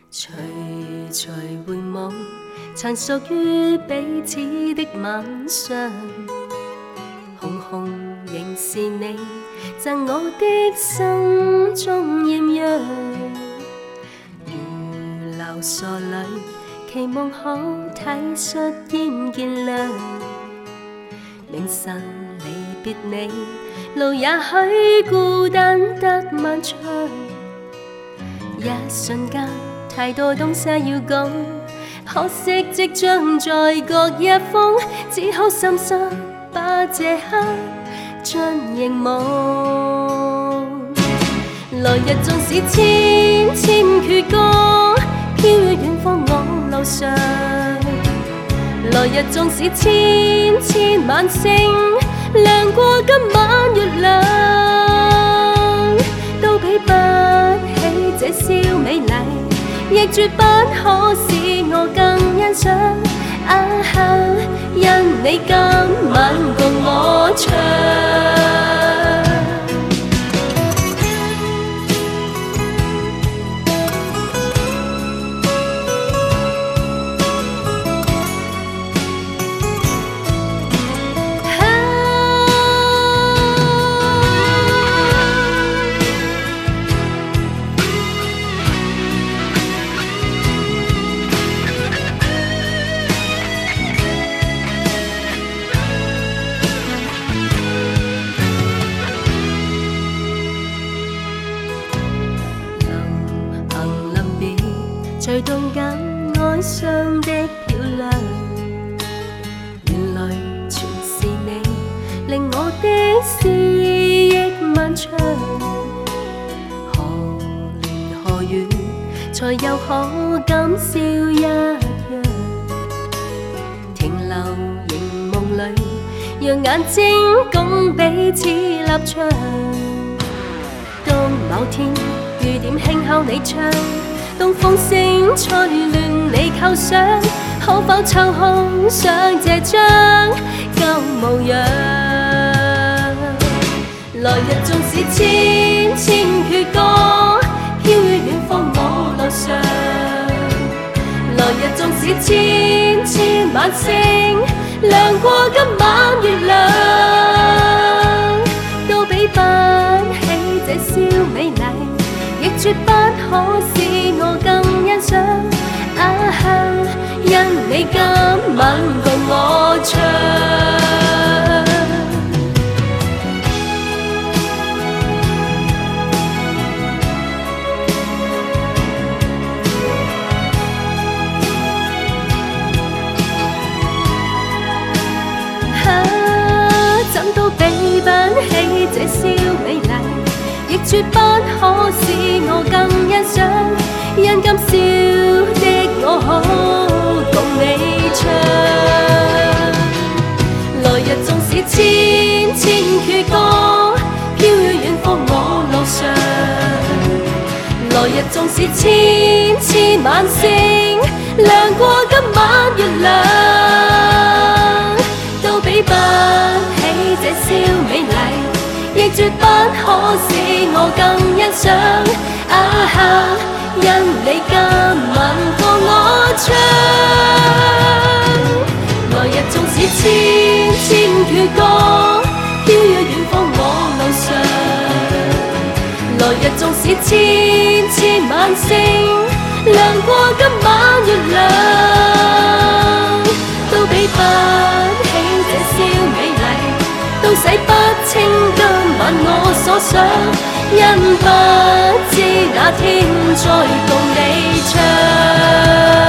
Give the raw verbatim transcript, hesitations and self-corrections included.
徐徐回望，曾属於彼此的晚上，紅紅仍是你贈我的心中豔陽，如流傻淚，期望可體恤兼見諒。明晨離別你，路也許孤單得漫長，一瞬間太多東西要講，可惜即將在各一方，只好深深把這刻盡凝望。來日縱使千千闕歌，飄於遠方我路上。來日縱使千千晚星，亮過今晚月亮，都比不起這宵美麗，亦絕不可使我更欣賞。啊哈，因你今晚共我唱。隨動感哀傷的漂亮，原來全是你令我的思憶漫長。何年何月才又可感笑一樣？停留凝夢裏，讓眼睛共彼此立場。當某天雨點輕敲你窗，東風聲吹亂你構想，可否抽空想這張舊模樣？來日縱使千千闕歌，飄於遠方我路上。來日縱使千千晚星，亮過今晚月亮，都比不起這宵美麗，亦絕不可使我更欣賞。啊哈，因你今晚共我唱。啊，怎都比不起這宵美麗，亦絕不可使我更欣賞。因今宵的我好共你唱。來日縱使千千闕歌，飄於遠方我路上。來日縱使千千晚星，亮過今晚月亮，都比不起這宵美麗，亦絕不可使我更欣賞。啊哈，因你今晚共我唱。來日縱使千千闕歌，飄於遠方我路上。來日縱使千千晚星，亮過今晚月亮，都比不起這宵美麗，都洗不清今晚我所想。因不知那天再共你唱。